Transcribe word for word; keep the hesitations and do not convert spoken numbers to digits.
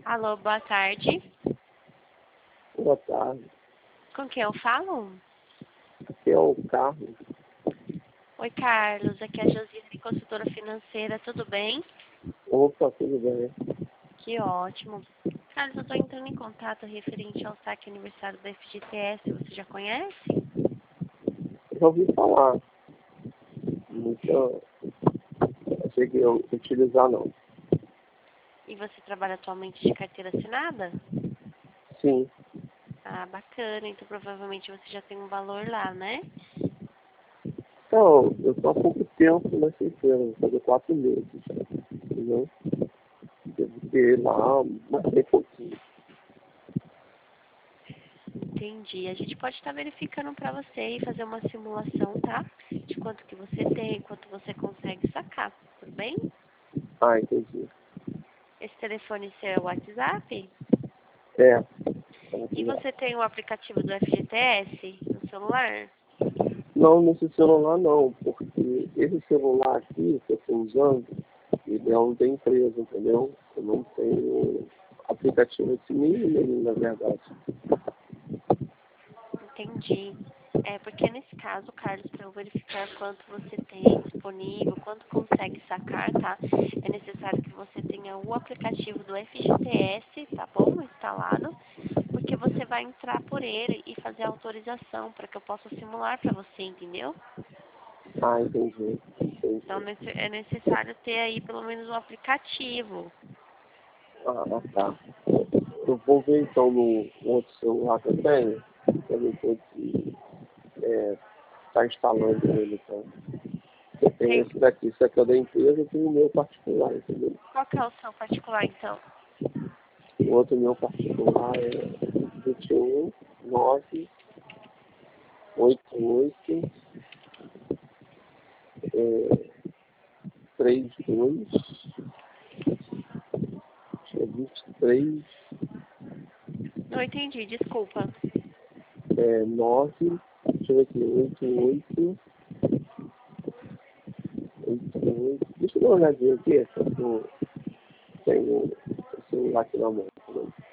Alô, boa tarde. Boa tarde. Com quem eu falo? Aqui é o Carlos. Oi, Carlos. Aqui é a Josiane, consultora financeira. Tudo bem? Opa, tudo bem? Que ótimo. Carlos, eu estou entrando em contato referente ao saque aniversário da F G T S. Você já conhece? Já ouvi falar. Nunca cheguei a utilizar, não. E você trabalha atualmente de carteira assinada? Sim. Ah, bacana. Então, provavelmente você já tem um valor lá, né? Então, eu estou há pouco tempo nessa empresa, vou fazer quatro meses. Entendeu? Devo ter lá, mas bem pouquinho. Entendi. A gente pode estar verificando para você e fazer uma simulação, tá? De quanto que você tem, quanto você consegue sacar. Tudo bem? Ah, entendi. Esse telefone seu é o WhatsApp? É. E você tem o aplicativo do F G T S no celular? Não, nesse celular não, porque esse celular aqui que eu estou usando, ele é um da empresa, entendeu? Eu não tenho aplicativo assim, nem e-mail, na verdade. Entendi. É porque nesse caso, Carlos, para eu verificar quanto você tem disponível, quanto consegue sacar, tá? É necessário que você tenha o aplicativo do F G T S, tá bom? Instalado, porque você vai entrar por ele e fazer a autorização para que eu possa simular para você, entendeu? Ah, entendi. entendi. Então nesse- é necessário ter aí pelo menos um aplicativo. Ah, tá. Eu vou ver então no outro celular que eu tenho, para ver se é, está instalando ele. Então. Eu tenho Tem, esse daqui, esse aqui é da empresa, eu tenho o meu particular, entendeu? qual que é o seu particular, então? O outro meu particular é vinte e um, nove, oitenta e oito, é, trinta e dois, acho que é vinte e três, Não entendi, desculpa. é, nove, deixa eu ver aqui, oitenta e oito, oitenta e oito, deixa eu dar uma olhadinha aqui, se eu tô- tenho o celular aqui na mão. Entendeu?